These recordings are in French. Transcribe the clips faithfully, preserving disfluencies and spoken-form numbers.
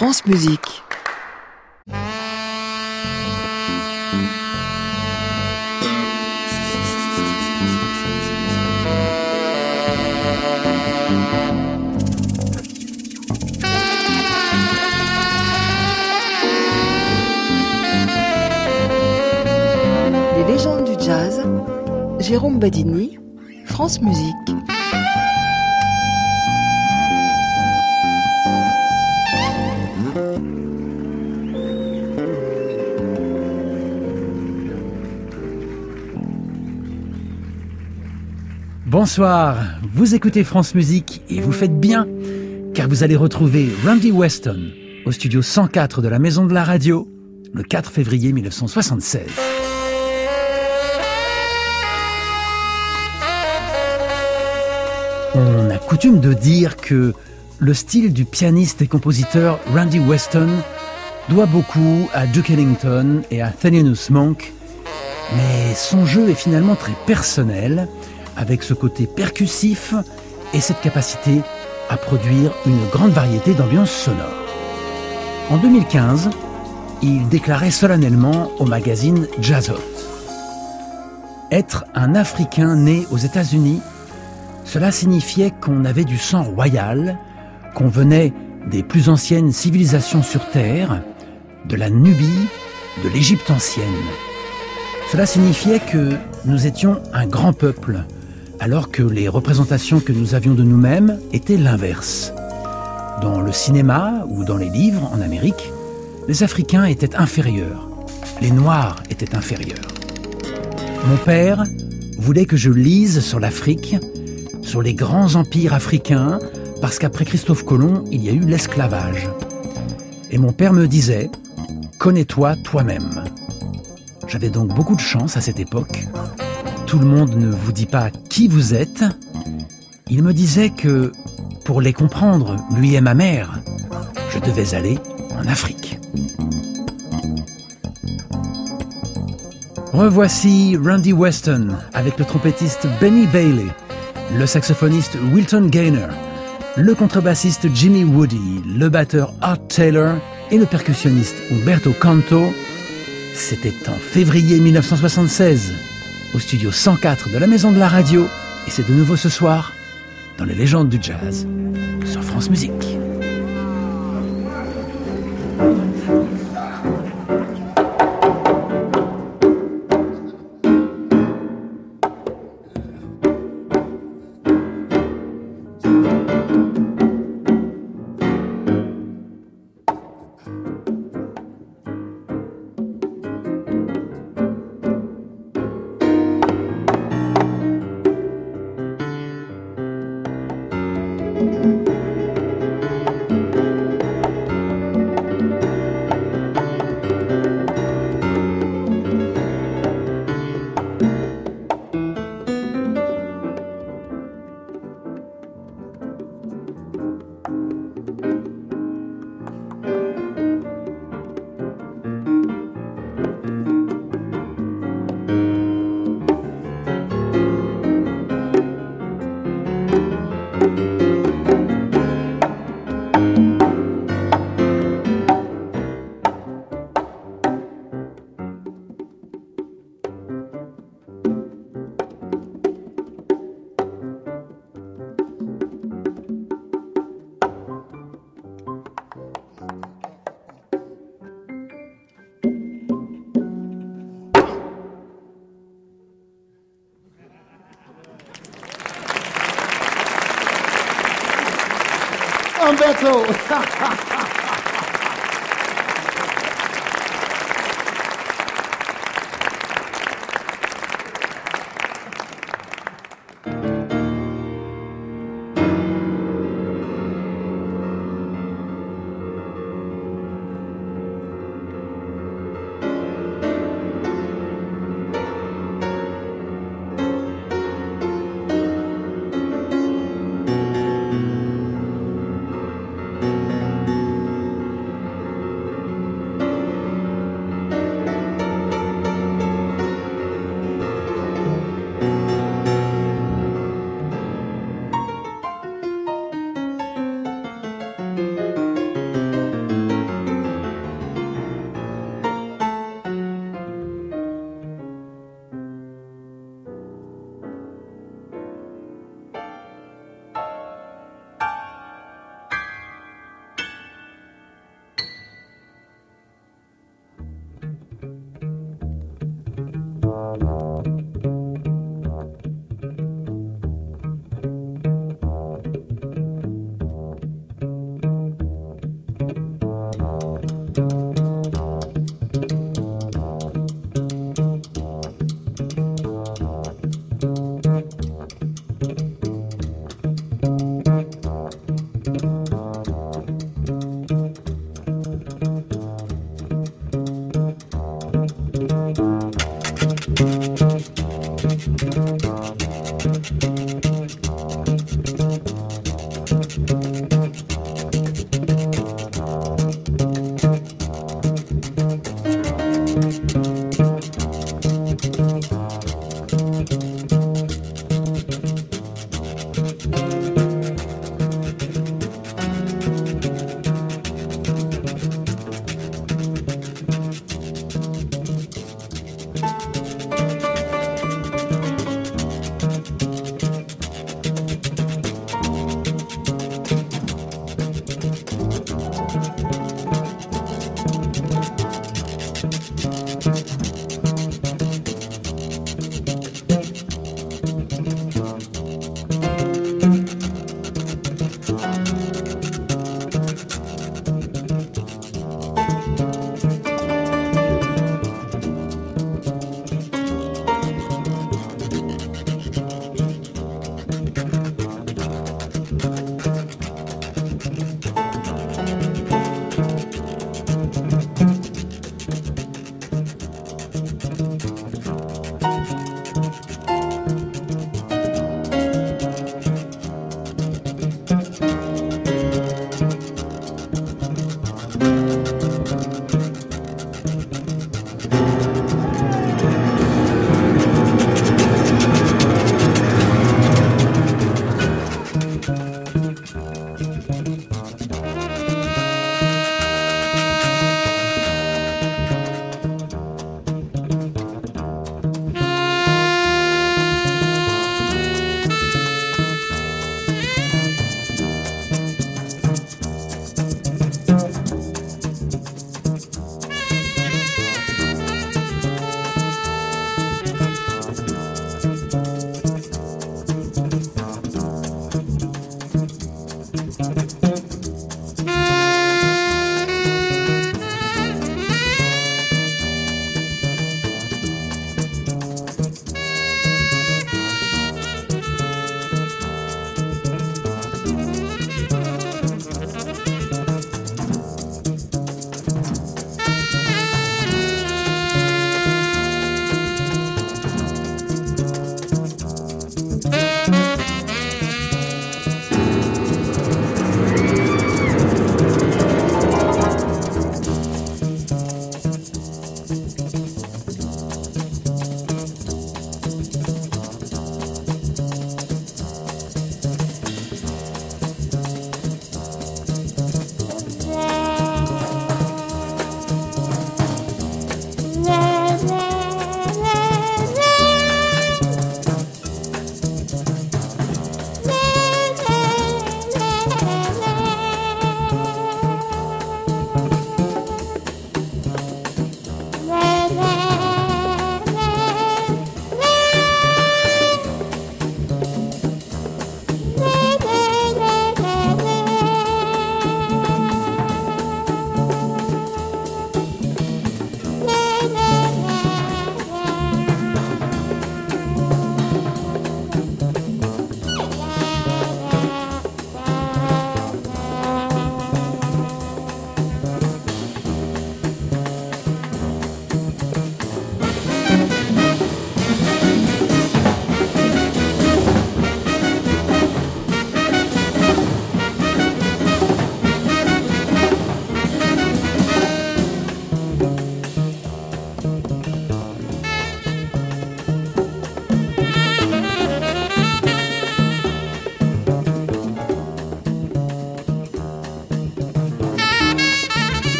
France Musique. Les légendes du jazz, Jérôme Badini, France Musique. Bonsoir, vous écoutez France Musique et vous faites bien, car vous allez retrouver Randy Weston au studio cent quatre de la Maison de la Radio le quatre février mille neuf cent soixante-seize. On a coutume de dire que le style du pianiste et compositeur Randy Weston doit beaucoup à Duke Ellington et à Thelonious Monk, mais son jeu est finalement très personnel, avec ce côté percussif et cette capacité à produire une grande variété d'ambiances sonores. En deux mille quinze, il déclarait solennellement au magazine Jazz Hot: être un Africain né aux États-Unis, cela signifiait qu'on avait du sang royal, qu'on venait des plus anciennes civilisations sur Terre, de la Nubie, de l'Égypte ancienne. Cela signifiait que nous étions un grand peuple, alors que les représentations que nous avions de nous-mêmes étaient l'inverse. Dans le cinéma ou dans les livres en Amérique, les Africains étaient inférieurs, les Noirs étaient inférieurs. Mon père voulait que je lise sur l'Afrique, sur les grands empires africains, parce qu'après Christophe Colomb, il y a eu l'esclavage. Et mon père me disait « Connais-toi toi-même ». J'avais donc beaucoup de chance à cette époque. Tout le monde ne vous dit pas qui vous êtes. Il me disait que, pour les comprendre, lui et ma mère, je devais aller en Afrique. Revoici Randy Weston avec le trompettiste Benny Bailey, le saxophoniste Wilton Gaynor, le contrebassiste Jimmy Woody, le batteur Art Taylor et le percussionniste Umberto Canto. C'était en février mille neuf cent soixante-seize. Au studio cent quatre de la Maison de la Radio, et c'est de nouveau ce soir dans les légendes du jazz sur France Musique. Umberto!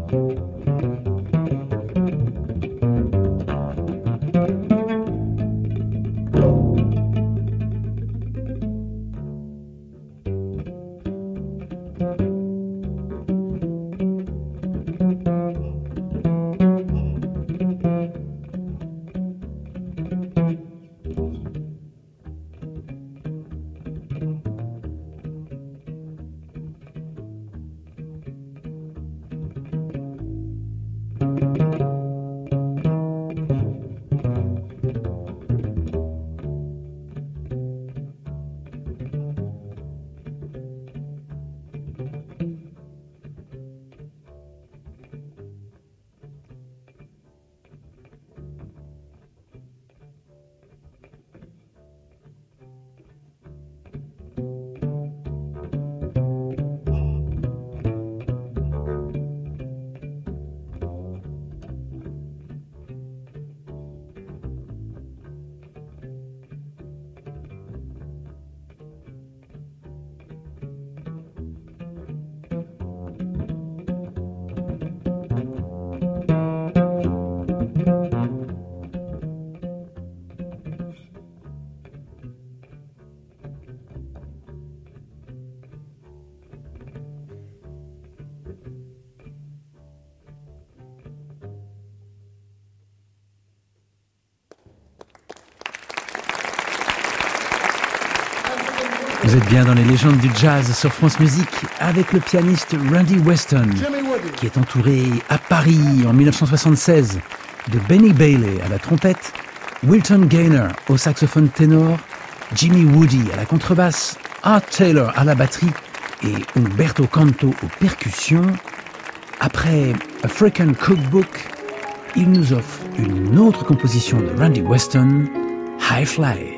Vous êtes bien dans les légendes du jazz sur France Musique avec le pianiste Randy Weston qui est entouré à Paris en dix-neuf cent soixante-seize de Benny Bailey à la trompette, Wilton Gaynor au saxophone ténor, Jimmy Woody à la contrebasse, Art Taylor à la batterie et Umberto Canto aux percussions. Après African Cookbook, il nous offre une autre composition de Randy Weston, High Fly.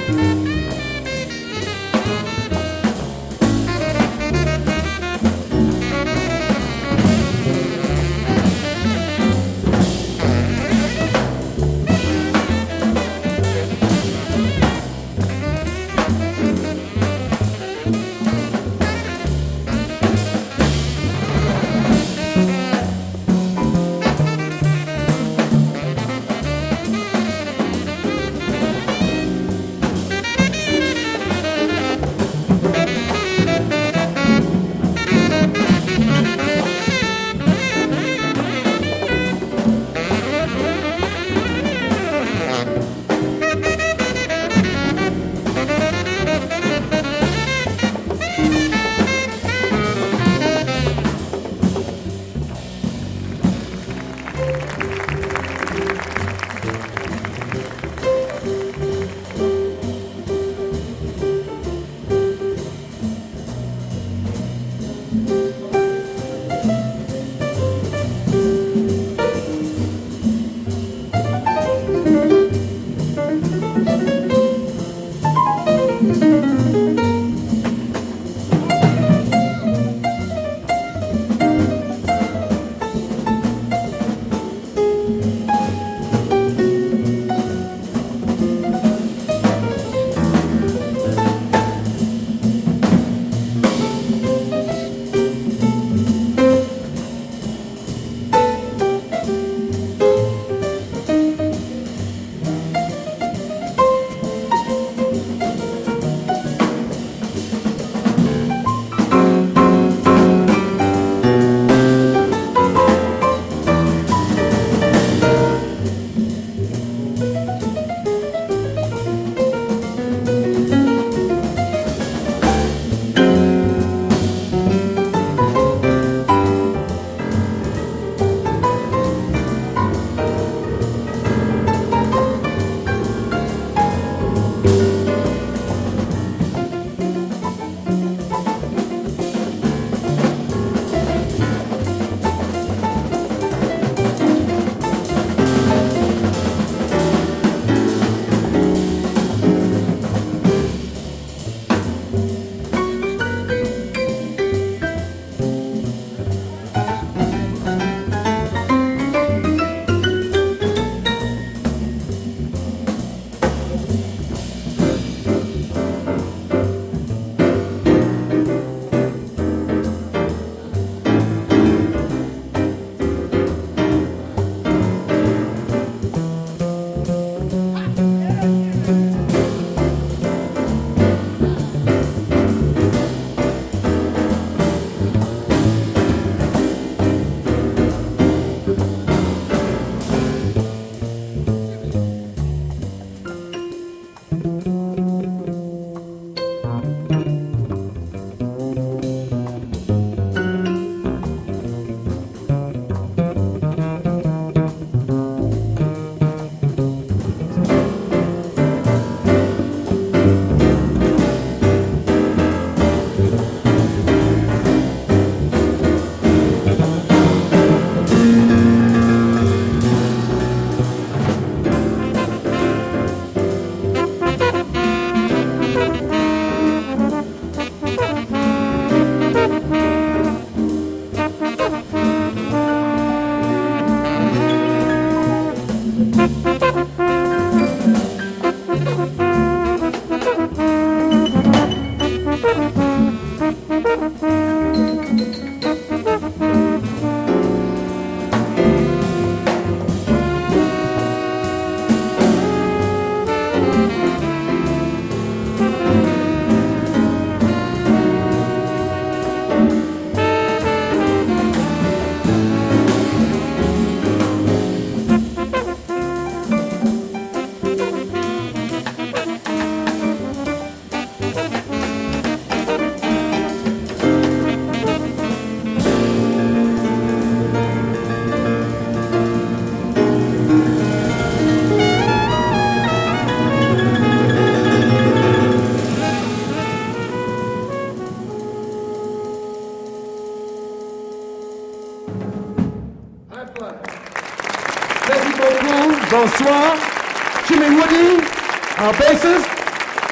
Merci beaucoup. Bonsoir. Jimmy Woody, our bassist.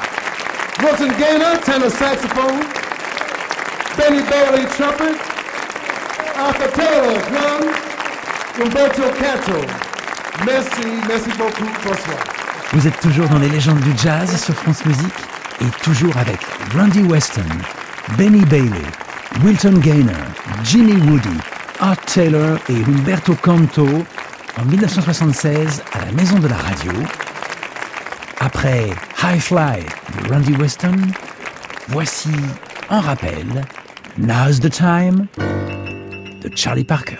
Wilton Gaynor, tenor saxophone. Benny Bailey, trumpet. Arthur Taylor, drums. Umberto Canto. Merci, merci beaucoup, bonsoir. Vous êtes toujours dans les légendes du jazz sur France Musique et toujours avec Randy Weston, Benny Bailey, Wilton Gaynor, Jimmy Woody, Art Taylor et Umberto Canto en dix-neuf cent soixante-seize à la Maison de la Radio. Après High Fly de Randy Weston, voici en rappel Now's the Time de Charlie Parker.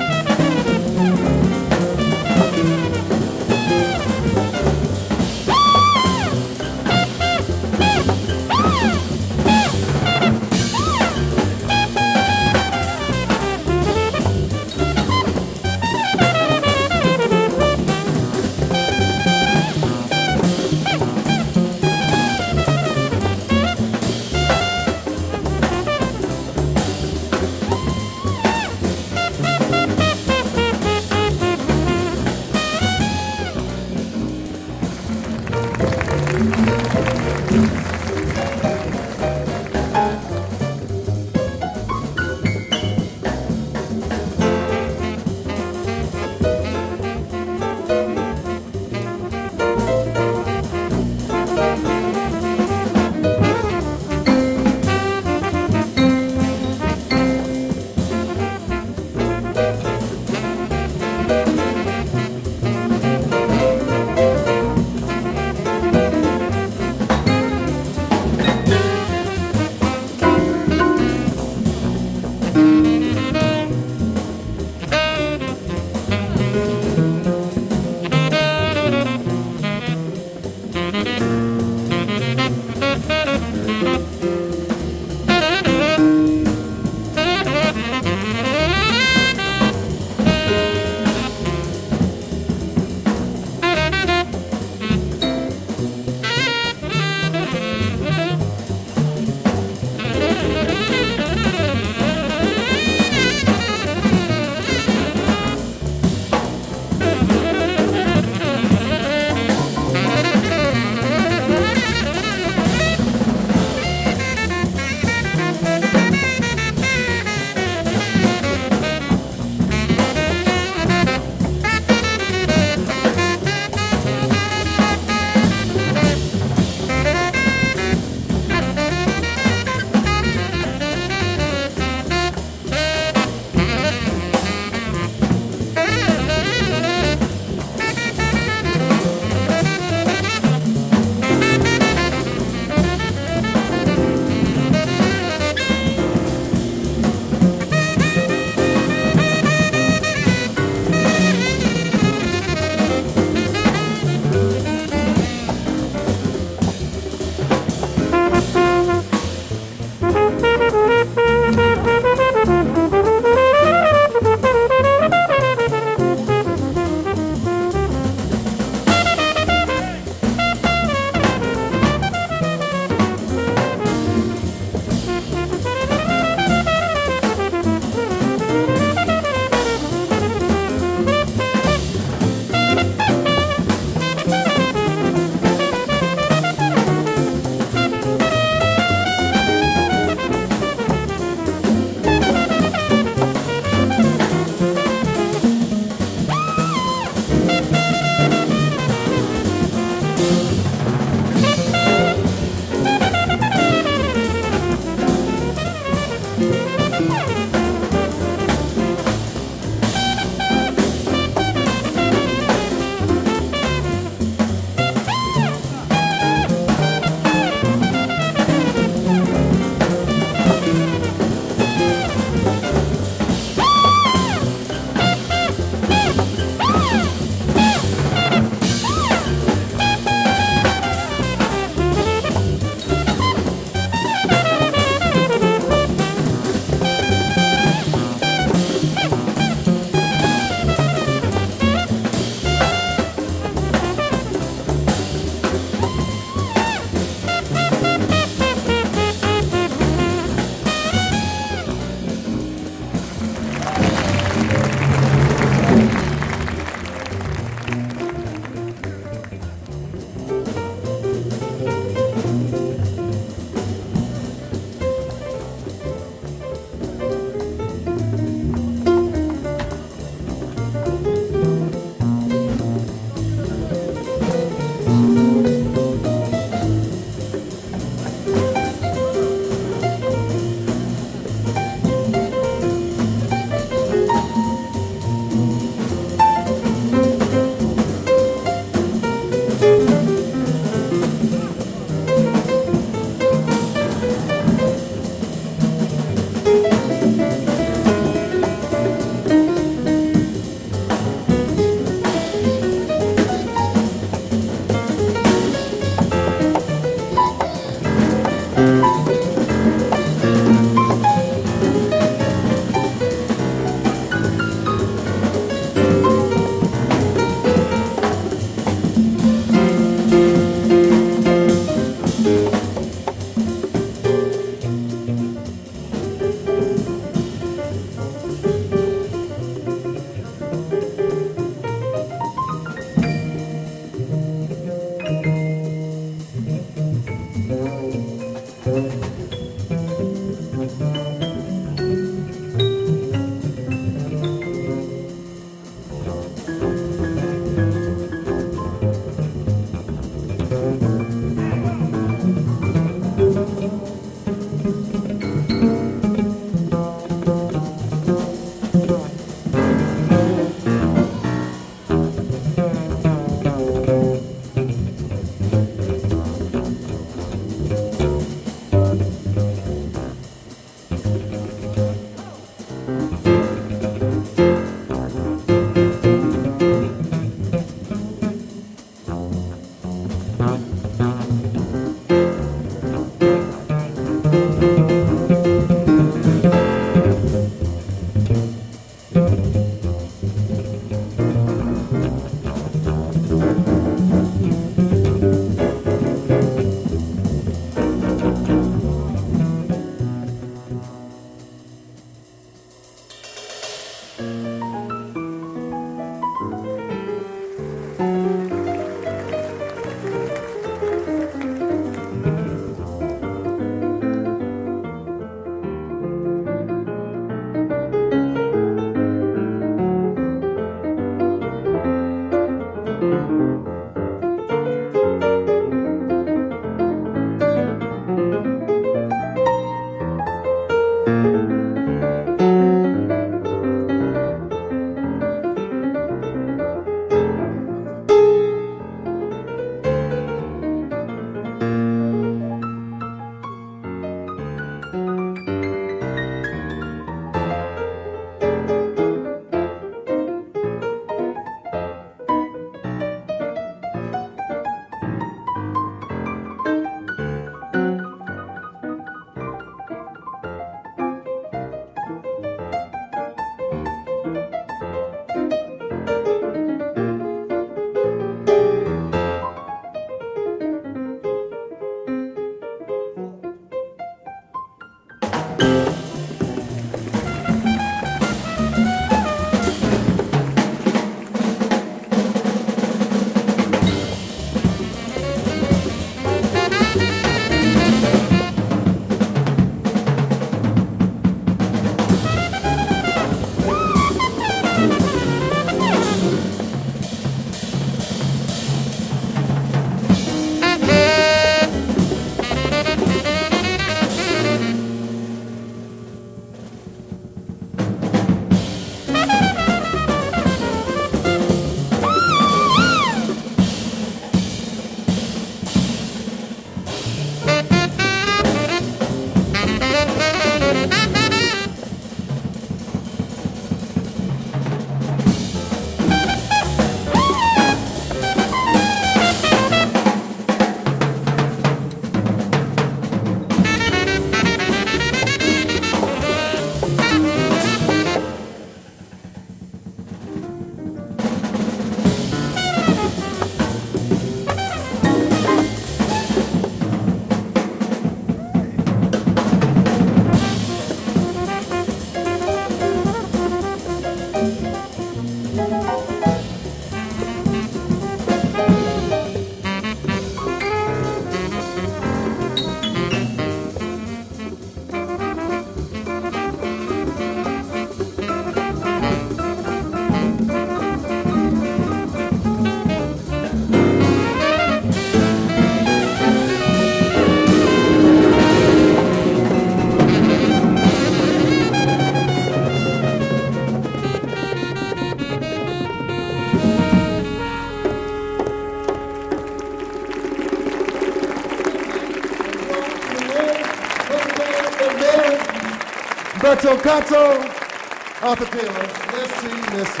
Cato, Arthur Taylor. Merci, merci.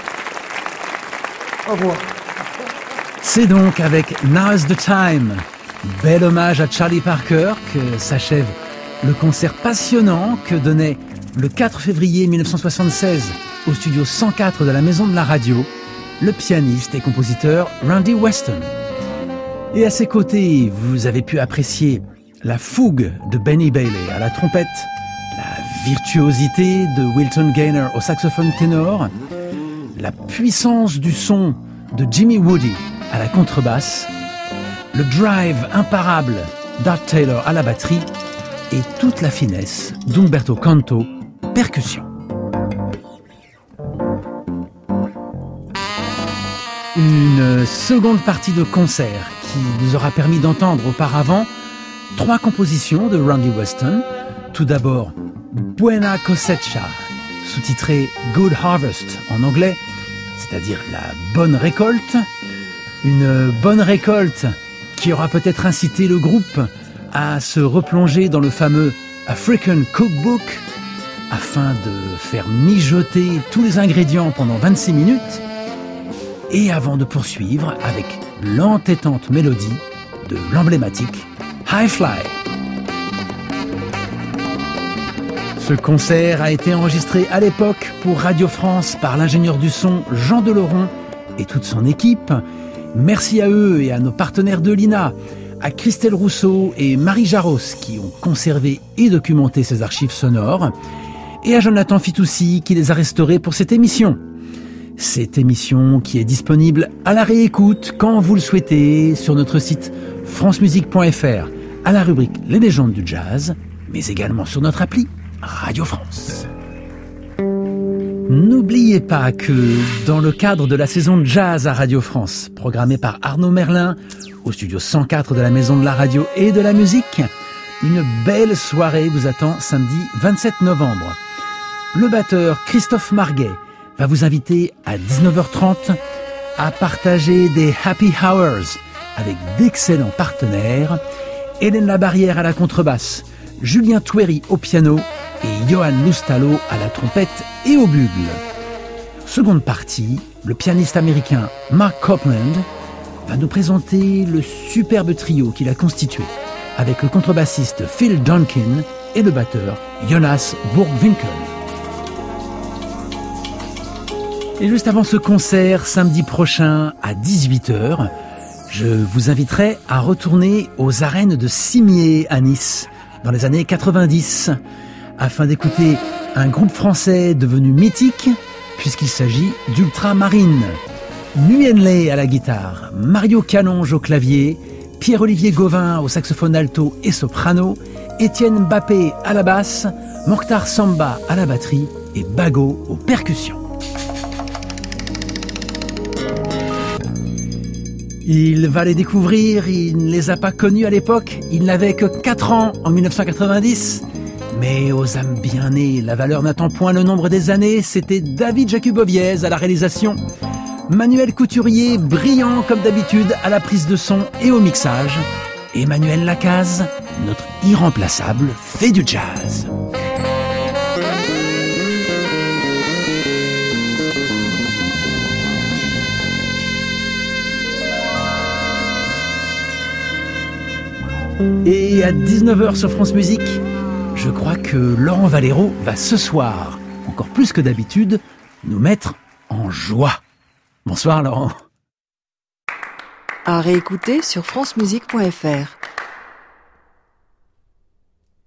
Au revoir. C'est donc avec Now's the Time, bel hommage à Charlie Parker, que s'achève le concert passionnant que donnait le quatre février mille neuf cent soixante-seize au studio cent quatre de la Maison de la Radio, le pianiste et compositeur Randy Weston. Et à ses côtés, vous avez pu apprécier la fougue de Benny Bailey à la trompette, la virtuosité de Wilton Gaynor au saxophone ténor, la puissance du son de Jimmy Woody à la contrebasse, le drive imparable d'Art Taylor à la batterie et toute la finesse d'Umberto Canto, percussion. Une seconde partie de concert qui nous aura permis d'entendre auparavant trois compositions de Randy Weston. Tout d'abord, Buena Cosecha, sous-titré Good Harvest en anglais, c'est-à-dire la bonne récolte. Une bonne récolte qui aura peut-être incité le groupe à se replonger dans le fameux African Cookbook afin de faire mijoter tous les ingrédients pendant vingt-six minutes et avant de poursuivre avec l'entêtante mélodie de l'emblématique High Fly. Ce concert a été enregistré à l'époque pour Radio France par l'ingénieur du son Jean Deleron et toute son équipe. Merci à eux et à nos partenaires de l'I N A, à Christelle Rousseau et Marie Jaros qui ont conservé et documenté ces archives sonores, et à Jonathan Fitoussi qui les a restaurées pour cette émission. Cette émission qui est disponible à la réécoute quand vous le souhaitez sur notre site francemusique point f r à la rubrique Les légendes du jazz, mais également sur notre appli Radio France. N'oubliez pas que dans le cadre de la saison de jazz à Radio France, programmée par Arnaud Merlin au studio cent quatre de la Maison de la Radio et de la Musique, une belle soirée vous attend samedi vingt-sept novembre. Le batteur Christophe Marguet va vous inviter à dix-neuf heures trente à partager des happy hours avec d'excellents partenaires, Hélène Labarrière à la contrebasse, Julien Touéry au piano et Johan Loustalo à la trompette et au bugle. Seconde partie, le pianiste américain Mark Copeland va nous présenter le superbe trio qu'il a constitué avec le contrebassiste Phil Donkin et le batteur Jonas Burgwinkel. Et juste avant ce concert, samedi prochain à dix-huit heures, je vous inviterai à retourner aux arènes de Cimier à Nice dans les années quatre-vingt-dix afin d'écouter un groupe français devenu mythique puisqu'il s'agit d'Ultramarine. Nguyen Le à la guitare, Mario Canonge au clavier, Pierre-Olivier Gauvin au saxophone alto et soprano, Étienne Mbappé à la basse, Mokhtar Samba à la batterie et Bago aux percussions. Il va les découvrir, il ne les a pas connus à l'époque, il n'avait que quatre ans en dix-neuf cent quatre-vingt-dix. Mais aux âmes bien nées, la valeur n'attend point le nombre des années, c'était David Jakubowiez à la réalisation. Manuel Couturier, brillant comme d'habitude à la prise de son et au mixage. Emmanuel Lacaze, notre irremplaçable fait du jazz. Et à dix-neuf heures sur France Musique, je crois que Laurent Valero va ce soir, encore plus que d'habitude, nous mettre en joie. Bonsoir Laurent. À réécouter sur francemusique point f r.